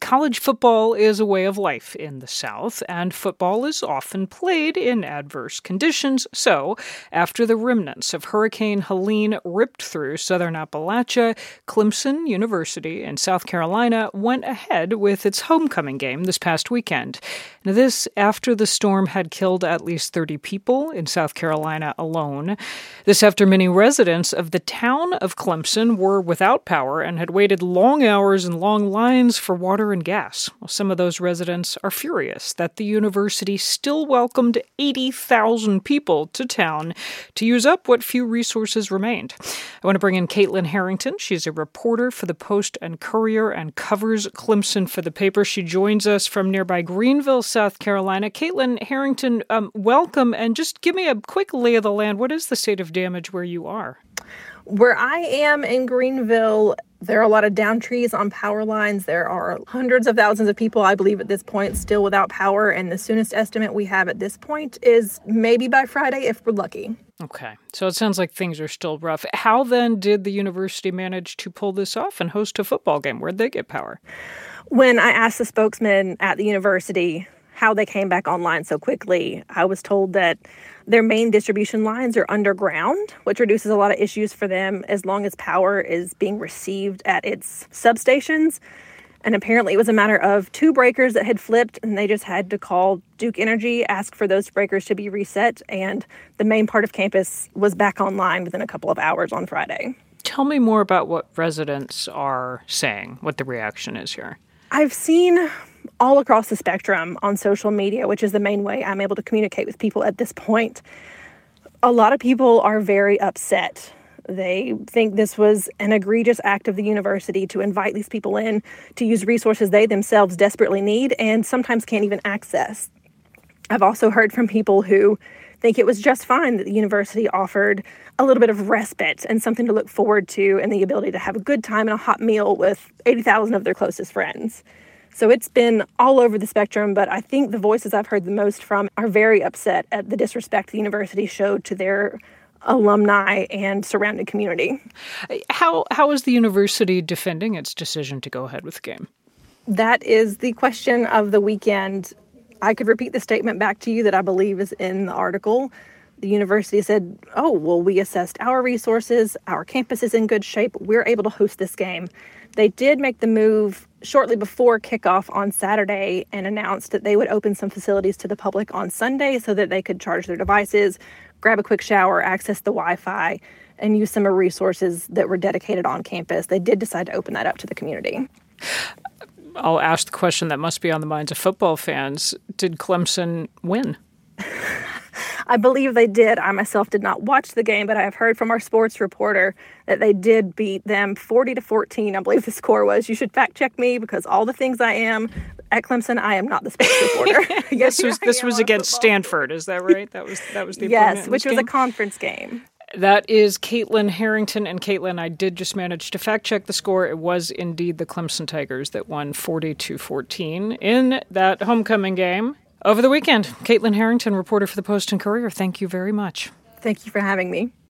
college football is a way of life in the South, and football is often played in adverse conditions. So, after the remnants of Hurricane Helene ripped through southern Appalachia, Clemson University in South Carolina went ahead with its homecoming game this past weekend. Now, this after the storm had killed at least 30 people in South Carolina alone. This after many residents of the town of Clemson were without power and had waited long hours and long lines for water and gas. Well, some of those residents are furious that the university still welcomed 80,000 people to town to use up what few resources remained. I want to bring in Caitlin Harrington. She's a reporter for the Post and Courier and covers Clemson for the paper. She joins us from nearby Greenville, South Carolina. Caitlin Harrington, welcome, and just give me a quick lay of the land. What is the state of damage where you are? Where I am in Greenville, there are a lot of downed trees on power lines. There are hundreds of thousands of people, I believe, at this point still without power. And the soonest estimate we have at this point is maybe by Friday if we're lucky. Okay. So it sounds like things are still rough. How then did the university manage to pull this off and host a football game? Where'd they get power? When I asked the spokesman at the university how they came back online so quickly, I was told that their main distribution lines are underground, which reduces a lot of issues for them as long as power is being received at its substations. And apparently it was a matter of 2 breakers that had flipped, and they just had to call Duke Energy, ask for those breakers to be reset, and the main part of campus was back online within a couple of hours on Friday. Tell me more about what residents are saying, what the reaction is here. I've seen all across the spectrum on social media, which is the main way I'm able to communicate with people at this point. A lot of people are very upset. They think this was an egregious act of the university to invite these people in to use resources they themselves desperately need and sometimes can't even access. I've also heard from people who think it was just fine that the university offered a little bit of respite and something to look forward to and the ability to have a good time and a hot meal with 80,000 of their closest friends. So it's been all over the spectrum, but I think the voices I've heard the most from are very upset at the disrespect the university showed to their alumni and surrounding community. How is the university defending its decision to go ahead with the game? That is the question of the weekend. I could repeat the statement back to you that I believe is in the article. The university said, we assessed our resources. Our campus is in good shape. We're able to host this game. They did make the move shortly before kickoff on Saturday and announced that they would open some facilities to the public on Sunday so that they could charge their devices, grab a quick shower, access the Wi-Fi, and use some of the resources that were dedicated on campus. They did decide to open that up to the community. I'll ask the question that must be on the minds of football fans. Did Clemson win? I believe they did. I myself did not watch the game, but I have heard from our sports reporter that they did beat them 40-14. I believe the score was. You should fact check me because all the things I am at Clemson, I am not the sports reporter. This was against Stanford. Is that right? That was the yes, which was a conference game. That is Caitlin Harrington. And Caitlin, I did just manage to fact check the score. It was indeed the Clemson Tigers that won 40-14 in that homecoming game over the weekend. Caitlin Harrington, reporter for the Post and Courier. Thank you very much. Thank you for having me.